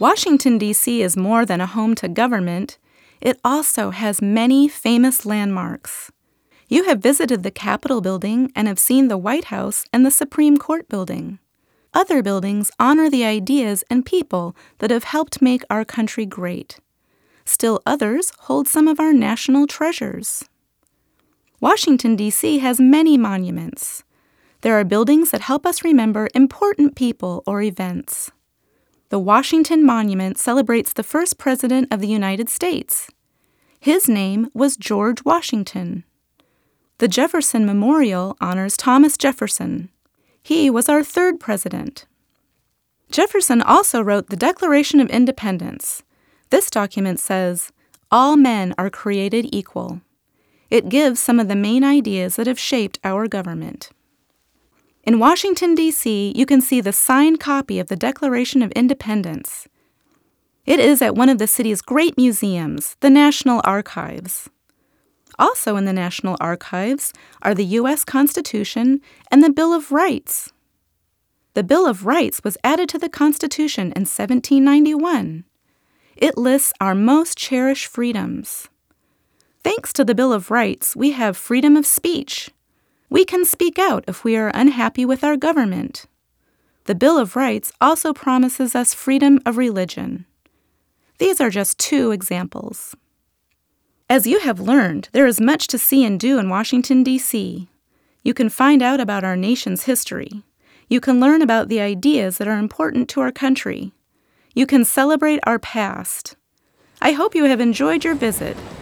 Washington, D.C. is more than a home to government. It also has many famous landmarks. You have visited the Capitol building and have seen the White House and the Supreme Court building. Other buildings honor the ideas and people that have helped make our country great. Still others hold some of our national treasures. Washington, D.C. has many monuments. There are buildings that help us remember important people or events. The Washington Monument celebrates the first president of the United States. His name was George Washington. The Jefferson Memorial honors Thomas Jefferson. He was our third president. Jefferson also wrote the Declaration of Independence. This document says, "All men are created equal." It gives some of the main ideas that have shaped our government. In Washington, D.C., you can see the signed copy of the Declaration of Independence. It is at one of the city's great museums, the National Archives. Also in the National Archives are the U.S. Constitution and the Bill of Rights. The Bill of Rights was added to the Constitution in 1791. It lists our most cherished freedoms. Thanks to the Bill of Rights, we have freedom of speech. We can speak out if we are unhappy with our government. The Bill of Rights also promises us freedom of religion. These are just two examples. As you have learned, there is much to see and do in Washington, D.C. You can find out about our nation's history. You can learn about the ideas that are important to our country. You can celebrate our past. I hope you have enjoyed your visit